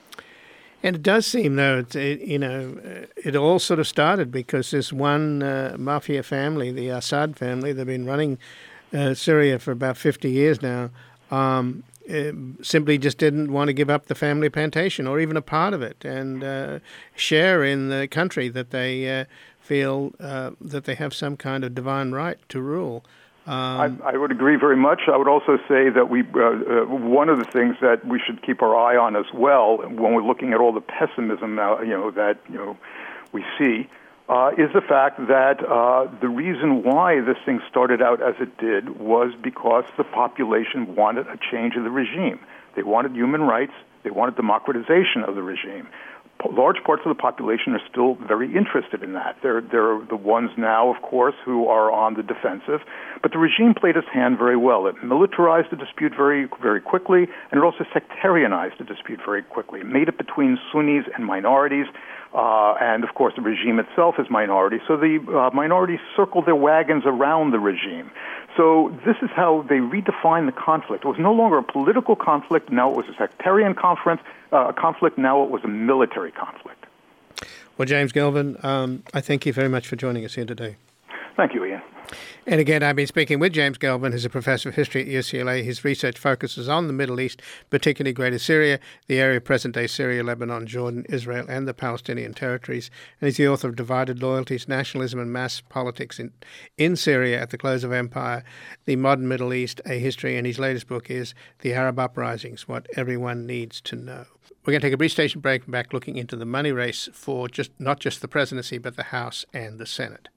And it does seem, though, it, it, you know, it all sort of started because this one uh, mafia family, the Assad family, they've been running uh, Syria for about fifty years now, um, simply just didn't want to give up the family plantation or even a part of it and uh, share in the country that they uh, feel uh, that they have some kind of divine right to rule. Um, I, I would agree very much. I would also say that we uh, uh, one of the things that we should keep our eye on as well when we're looking at all the pessimism now, you know, that you know we see uh, is the fact that uh, the reason why this thing started out as it did was because the population wanted a change of the regime. They wanted human rights. They wanted democratization of the regime. Large parts of the population are still very interested in that. They're, they're the ones now, of course, who are on the defensive. But the regime played its hand very well. It militarized the dispute very, very quickly, and it also sectarianized the dispute very quickly. It made it between Sunnis and minorities. Uh, and, of course, the regime itself is minority. So the uh, minorities circle their wagons around the regime. So this is how they redefined the conflict. It was no longer a political conflict. Now it was a sectarian conflict. Uh, conflict. Now it was a military conflict. Well, James Gelvin, um, I thank you very much for joining us here today. Thank you, Ian. And again, I've been speaking with James Gelvin, who's a professor of history at U C L A. His research focuses on the Middle East, particularly Greater Syria, the area of present-day Syria, Lebanon, Jordan, Israel, and the Palestinian territories. And he's the author of Divided Loyalties, Nationalism and Mass Politics in, in Syria at the Close of Empire, The Modern Middle East, A History, and his latest book is The Arab Uprisings, What Everyone Needs to Know. We're going to take a brief station break and back looking into the money race for just not just the presidency, but the House and the Senate.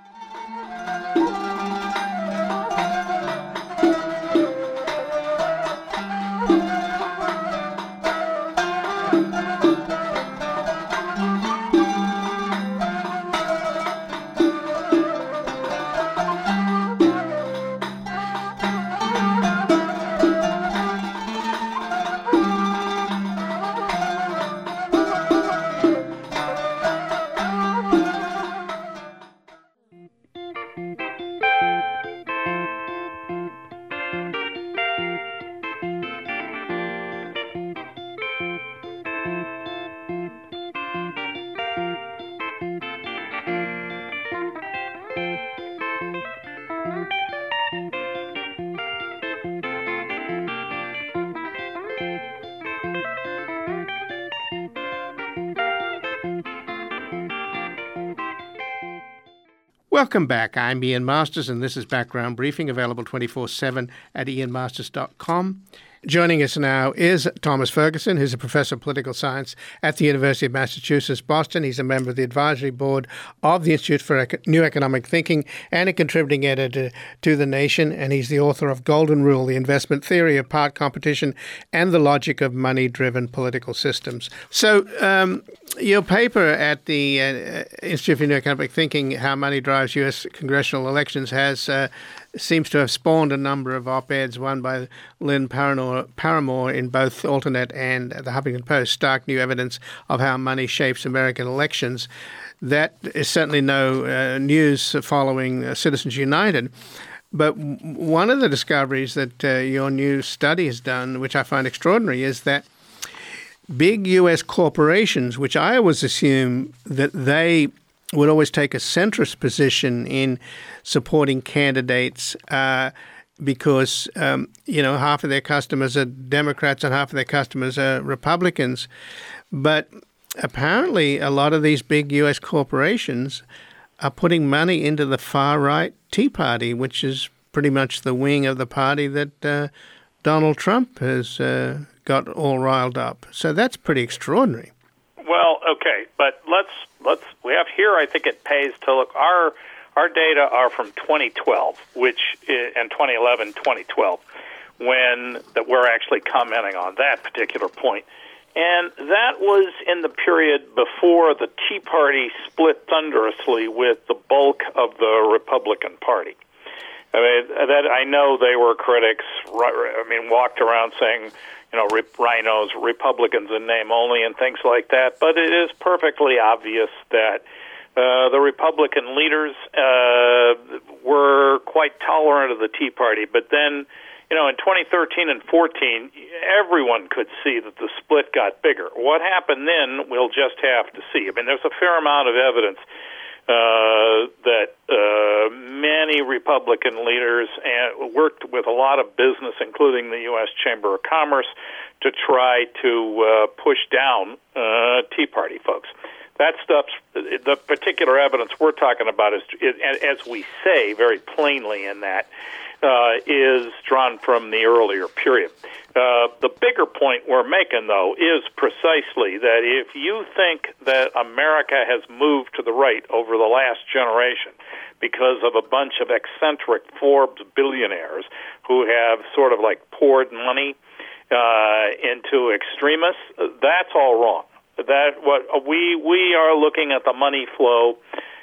Welcome back. I'm Ian Masters, and this is Background Briefing, available twenty-four seven at ian masters dot com. Joining us now is Thomas Ferguson, who's a professor of political science at the University of Massachusetts, Boston. He's a member of the advisory board of the Institute for New Economic Thinking and a contributing editor to The Nation. And he's the author of Golden Rule, The Investment Theory of Part Competition and the Logic of Money-Driven Political Systems. So um, your paper at the uh, Institute for New Economic Thinking, How Money Drives U S Congressional Elections, has uh, seems to have spawned a number of op-eds, one by Lynn Paramore, Paramore in both Alternet and the Huffington Post, stark new evidence of how money shapes American elections. That is certainly no uh, news following uh, Citizens United. But w- one of the discoveries that uh, your new study has done, which I find extraordinary, is that big U S corporations, which I always assume that they would always take a centrist position in supporting candidates uh, because, um, you know, half of their customers are Democrats and half of their customers are Republicans. But apparently a lot of these big U S corporations are putting money into the far-right Tea Party, which is pretty much the wing of the party that uh, Donald Trump has uh, got all riled up. So that's pretty extraordinary. Well, okay, but let's let's we have here. I think it pays to look. Our our data are from twenty twelve, which is, and twenty eleven, twenty twelve, when that we're actually commenting on that particular point, and that was in the period before the Tea Party split thunderously with the bulk of the Republican Party. I mean, that I know they were critics. I mean, walked around saying, you know, rip, rhinos, Republicans in name only, and things like that. But it is perfectly obvious that uh, the Republican leaders uh, were quite tolerant of the Tea Party. But then, you know, in twenty thirteen and fourteen, everyone could see that the split got bigger. What happened then, we'll just have to see. I mean, there's a fair amount of evidence Uh, that uh, many Republican leaders and worked with a lot of business, including the U S Chamber of Commerce, to try to uh, push down uh, Tea Party folks. that stuff's, the particular evidence we're talking about is, as we say very plainly in that, uh, is drawn from the earlier period. Uh, the bigger point we're making, though, is precisely that if you think that America has moved to the right over the last generation because of a bunch of eccentric Forbes billionaires who have sort of like poured money uh, into extremists, that's all wrong. That what we we are looking at the money flow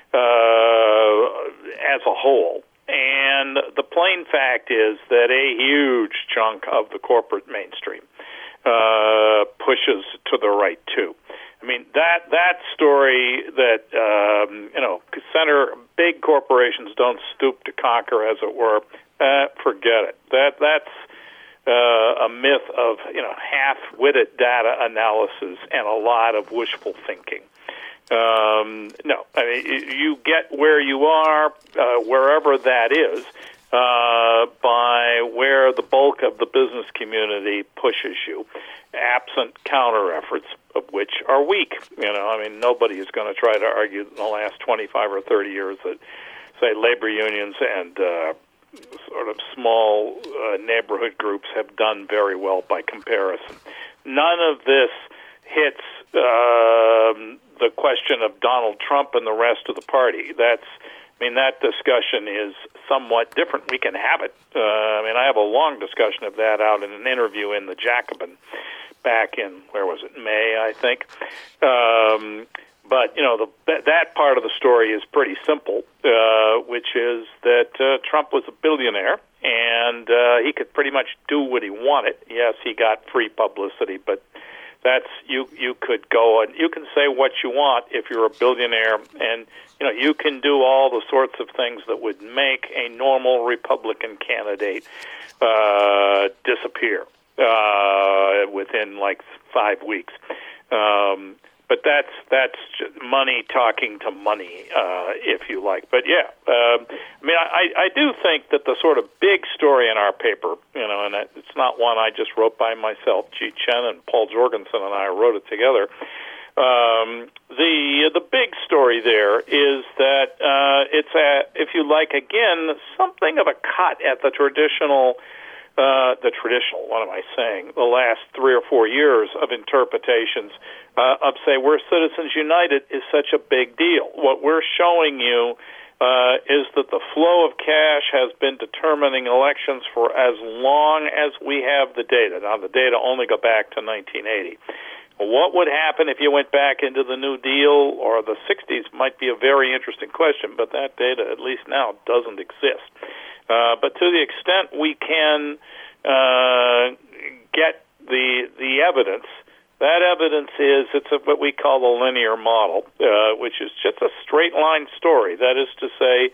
uh, as a whole. And the plain fact is that a huge chunk of the corporate mainstream uh, pushes to the right too. I mean that that story that um, you know, center big corporations don't stoop to conquer, as it were. Uh, forget it. That that's uh, a myth of you know half-witted data analysis and a lot of wishful thinking. Um, no, I mean, you get where you are, uh, wherever that is, uh, by where the bulk of the business community pushes you, absent counter efforts, of which are weak. You know, I mean, nobody is going to try to argue in the last twenty-five or thirty years that, say, labor unions and uh, sort of small uh, neighborhood groups have done very well by comparison. None of this hits Um, the question of Donald Trump and the rest of the party. That's, I mean, that discussion is somewhat different. We can have it. Uh, I mean, I have a long discussion of that out in an interview in the Jacobin back in, where was it, May, I think. Um, but, you know, the, that, that part of the story is pretty simple, uh, which is that uh, Trump was a billionaire, and uh, he could pretty much do what he wanted. Yes, he got free publicity, but that's you. You could go and you can say what you want if you're a billionaire, and you know you can do all the sorts of things that would make a normal Republican candidate uh, disappear uh, within like five weeks. Um, but that's that's just money talking to money, uh, if you like. But yeah, um, I mean, I, I do think that the sort of big story in our paper, you know, and it's not one I just wrote by myself. Ji Chen and Paul Jorgensen and I wrote it together. Um, the the big story there is that uh, it's a, if you like, again, something of a cut at the traditional. Uh, the traditional, what am I saying, the last three or four years of interpretations uh, of, say, where Citizens United is such a big deal. What we're showing you uh, is that the flow of cash has been determining elections for as long as we have the data. Now, the data only go back to nineteen eighty. What would happen if you went back into the New Deal or the sixties might be a very interesting question, but that data, at least now, doesn't exist. Uh, but to the extent we can uh, get the the evidence, that evidence is it's a, what we call the linear model, uh, which is just a straight line story. That is to say,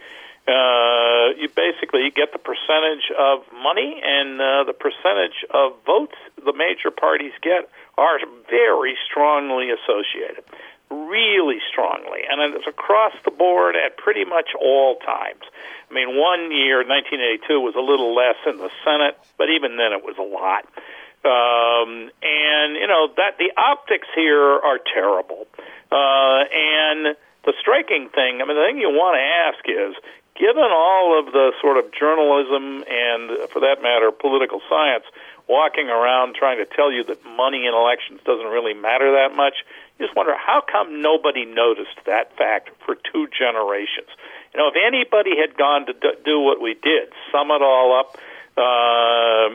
uh, you basically you get the percentage of money and uh, the percentage of votes the major parties get are very strongly associated, really strongly, and it's across the board at pretty much all times. I mean, one year, nineteen eighty-two, was a little less in the Senate, but even then it was a lot. Um, and, you know, that the optics here are terrible. Uh, and the striking thing, I mean, the thing you want to ask is, given all of the sort of journalism and, for that matter, political science walking around trying to tell you that money in elections doesn't really matter that much, you just wonder, how come nobody noticed that fact for two generations? You know, if anybody had gone to do what we did, sum it all up, uh,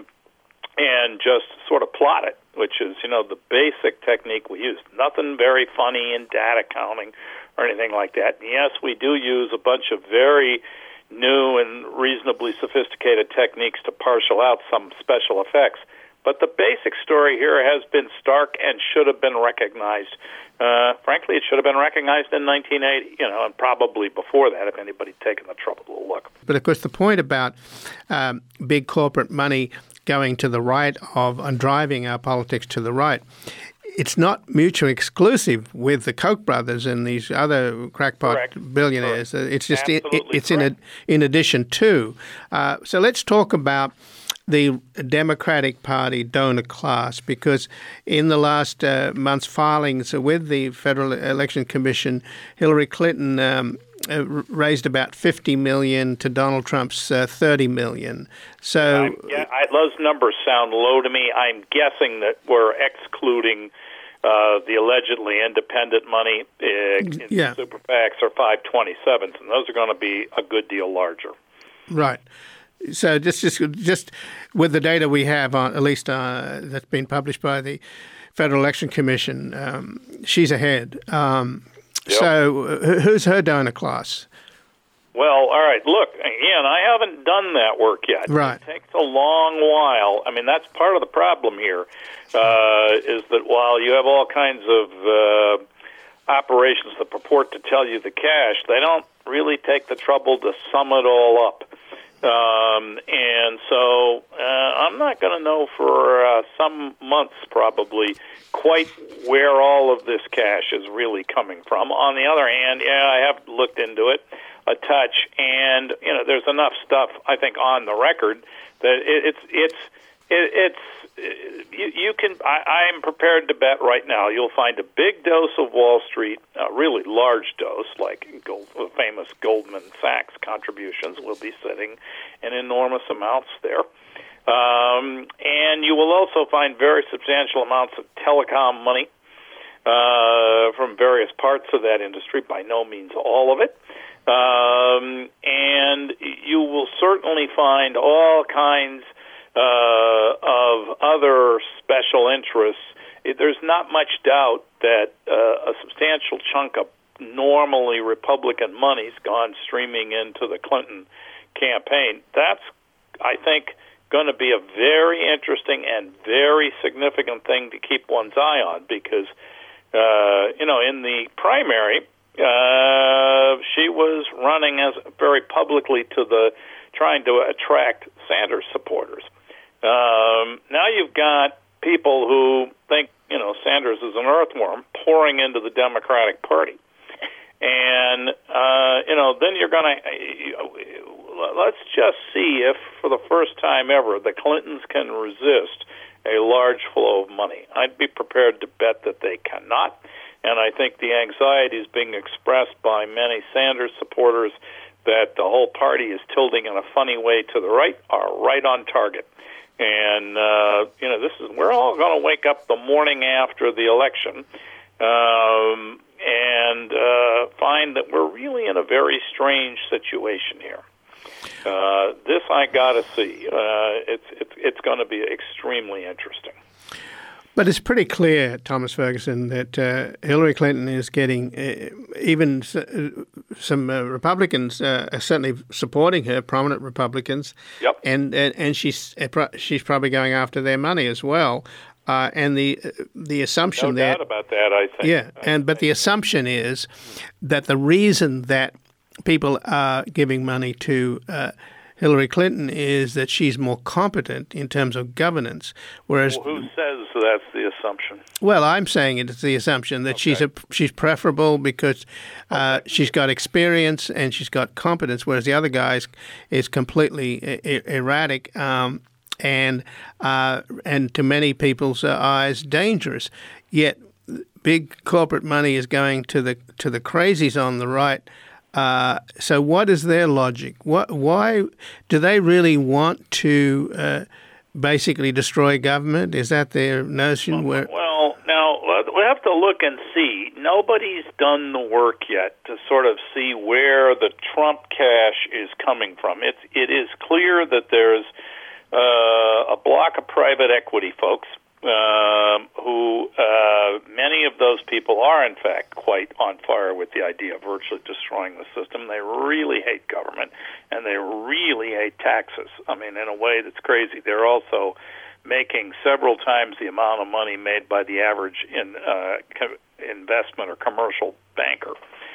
and just sort of plot it, which is, you know, the basic technique we use. Nothing very funny in data counting or anything like that. And yes, we do use a bunch of very new and reasonably sophisticated techniques to parcel out some special effects. But the basic story here has been stark and should have been recognized. Uh, frankly, it should have been recognized in nineteen eighty, you know, and probably before that if anybody had taken the trouble to look. But, of course, the point about um, big corporate money going to the right of and driving our politics to the right, it's not mutually exclusive with the Koch brothers and these other crackpot correct. billionaires. Correct. It's just it, it's in a, in addition to. Uh, so let's talk about the Democratic Party donor class, because in the last uh, month's filings with the Federal Election Commission, Hillary Clinton um, uh, raised about fifty million dollars to Donald Trump's uh, thirty million dollars. So I'm, yeah, I, those numbers sound low to me. I'm guessing that we're excluding uh, the allegedly independent money uh, in yeah. super PACs or five twenty-sevens, and those are going to be a good deal larger. Right. So just, just just with the data we have, on at least uh, that's been published by the Federal Election Commission, um, she's ahead. Um, yep. So who's her donor class? Well, all right, look, Ian, I haven't done that work yet. Right. It takes a long while. I mean, that's part of the problem here, uh, is that while you have all kinds of uh, operations that purport to tell you the cash, they don't really take the trouble to sum it all up. Um, and so uh, I'm not going to know for uh, some months probably quite where all of this cash is really coming from. On the other hand, yeah, I have looked into it a touch, and you know, there's enough stuff I think on the record that it, it's it's it, it's it, you, you can. I, I'm prepared to bet right now you'll find a big dose of Wall Street, a really large dose, like gold, the famous Goldman Sachs contributions will be sitting in enormous amounts there. Um, and you will also find very substantial amounts of telecom money uh, from various parts of that industry, by no means all of it. Um, and you will certainly find all kinds uh, of other special interests. There's not much doubt that uh, a substantial chunk of normally Republican money's gone streaming into the Clinton campaign. That's, I think, going to be a very interesting and very significant thing to keep one's eye on because, uh, you know, in the primary, Uh, she was running as very publicly to the trying to attract Sanders supporters. Um, now you've got people who think, you know, Sanders is an earthworm pouring into the Democratic Party. And, uh, you know, then you're going to, let's just see if for the first time ever the Clintons can resist a large flow of money. I'd be prepared to bet that they cannot. And I think the anxiety is being expressed by many Sanders supporters that the whole party is tilting in a funny way to the right are right on target. And, uh, you know, this is, we're all going to wake up the morning after the election um, and uh, find that we're really in a very strange situation here. Uh, this I got to see. Uh, it's, it's, it's going to be extremely interesting. But it's pretty clear, Thomas Ferguson, that uh, Hillary Clinton is getting uh, even s- uh, some uh, Republicans uh, are certainly supporting her, prominent Republicans. Yep. And and, and she's uh, pro- she's probably going after their money as well. Uh, and the uh, the assumption no that doubt about that, I think. Yeah, and but the assumption is that the reason that people are giving money to uh, Hillary Clinton is that she's more competent in terms of governance, whereas well, who says that's the assumption? Well, I'm saying it's the assumption that okay. she's a she's preferable because uh, okay. she's got experience and she's got competence, whereas the other guy is, is completely er- erratic um, and uh, and to many people's uh, eyes dangerous. Yet, big corporate money is going to the to the crazies on the right. Uh, so what is their logic? What, why do they really want to uh, basically destroy government? Is that their notion? Well, where well, now we have to look and see. Nobody's done the work yet to sort of see where the Trump cash is coming from. It's it is clear that there's uh, a block of private equity folks Um, who uh, many of those people are, in fact, quite on fire with the idea of virtually destroying the system. They really hate government, and they really hate taxes. I mean, in a way that's crazy. They're also making several times the amount of money made by the average in uh, co- investment or commercial banker.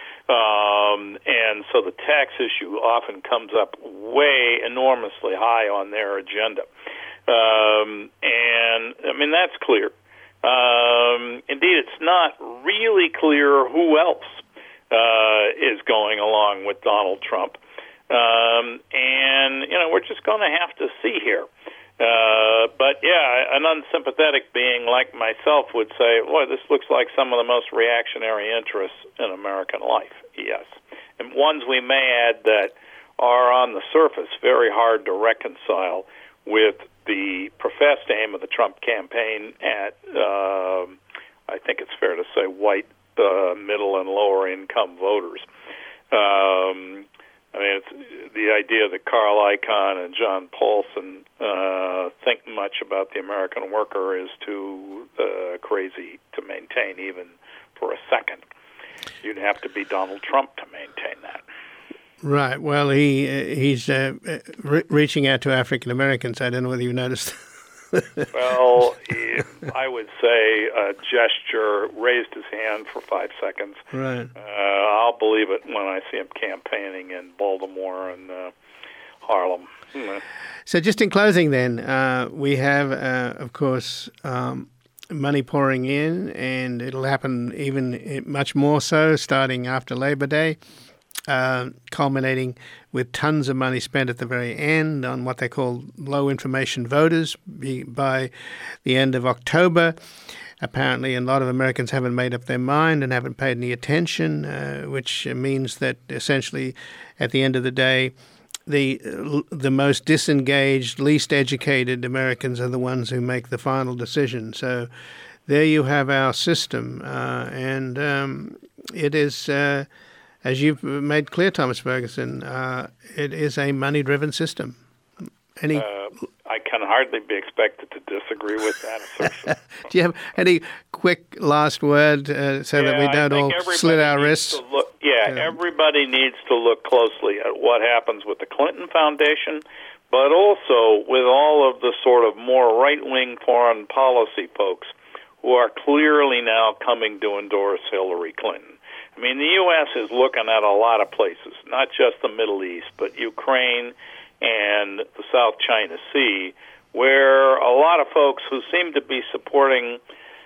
Um, and so the tax issue often comes up way enormously high on their agenda. Um, and, I mean, that's clear. Um, indeed, it's not really clear who else uh, is going along with Donald Trump. Um, and, you know, we're just going to have to see here. Uh, but yeah, an unsympathetic being like myself would say, boy, this looks like some of the most reactionary interests in American life. Yes. And ones we may add that are on the surface very hard to reconcile with the professed aim of the Trump campaign at, uh, I think it's fair to say, white uh, middle and lower income voters. Um, I mean, it's the idea that Carl Icahn and John Paulson uh, think much about the American worker is too uh, crazy to maintain even for a second. You'd have to be Donald Trump to maintain that. Right. Well, he uh, he's uh, re- reaching out to African Americans. I don't know whether you noticed. Well, he, I would say a gesture, raised his hand for five seconds. Right. Uh, I'll believe it when I see him campaigning in Baltimore and uh, Harlem. Mm. So just in closing then, uh, we have, uh, of course, um, money pouring in, and it'll happen even much more so starting after Labor Day. Uh, culminating with tons of money spent at the very end on what they call low information voters by the end of October. Apparently, a lot of Americans haven't made up their mind and haven't paid any attention, uh, which means that essentially at the end of the day, the the most disengaged, least educated Americans are the ones who make the final decision. So there you have our system, uh, and um, it is... Uh, As you've made clear, Thomas Ferguson, uh, it is a money-driven system. Any? Uh, I can hardly be expected to disagree with that assertion. Do you have any quick last word uh, so yeah, that we don't all slit our wrists? Look, yeah, yeah, everybody needs to look closely at what happens with the Clinton Foundation, but also with all of the sort of more right-wing foreign policy folks who are clearly now coming to endorse Hillary Clinton. I mean, the U S is looking at a lot of places, not just the Middle East, but Ukraine and the South China Sea, where a lot of folks who seem to be supporting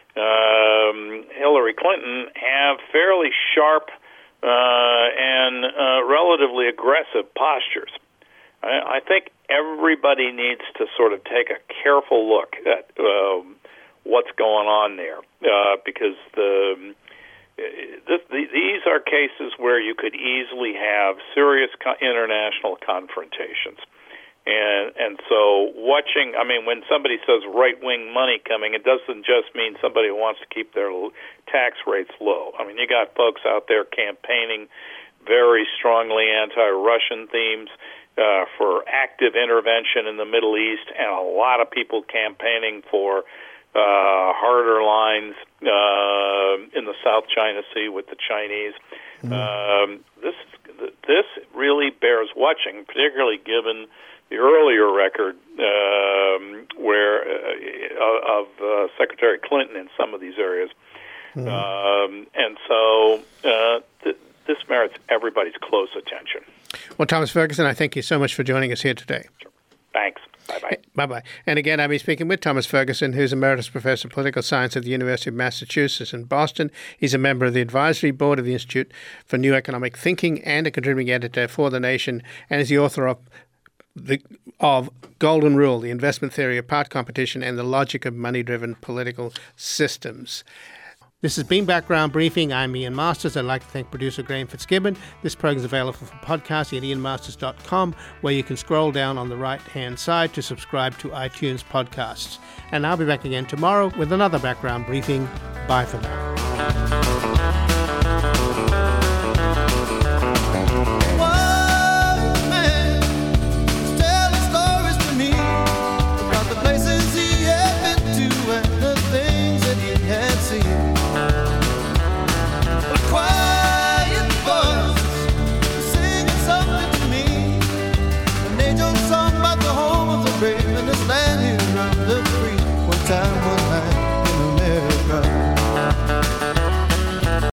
um, Hillary Clinton have fairly sharp uh, and uh, relatively aggressive postures. I, I think everybody needs to sort of take a careful look at uh, what's going on there, uh, because the... This, these are cases where you could easily have serious co- international confrontations. And and so watching, I mean, when somebody says right-wing money coming, it doesn't just mean somebody who wants to keep their tax rates low. I mean, you got folks out there campaigning very strongly anti-Russian themes uh, for active intervention in the Middle East, and a lot of people campaigning for Uh, harder lines uh, in the South China Sea with the Chinese. Mm-hmm. Um, this this really bears watching, particularly given the earlier record um, where uh, of uh, Secretary Clinton in some of these areas. Mm-hmm. Um, and so uh, th- this merits everybody's close attention. Well, Thomas Ferguson, I thank you so much for joining us here today. Sure. Thanks. Bye-bye. Bye-bye. And again, I'll be speaking with Thomas Ferguson, who's Emeritus Professor of Political Science at the University of Massachusetts in Boston. He's a member of the Advisory Board of the Institute for New Economic Thinking and a contributing editor for The Nation, and is the author of the of Golden Rule, The Investment Theory of Part Competition and the Logic of Money-Driven Political Systems. This has been Background Briefing. I'm Ian Masters. I'd like to thank producer Graham Fitzgibbon. This program is available for podcasting at ian masters dot com, where you can scroll down on the right-hand side to subscribe to iTunes podcasts. And I'll be back again tomorrow with another Background Briefing. Bye for now.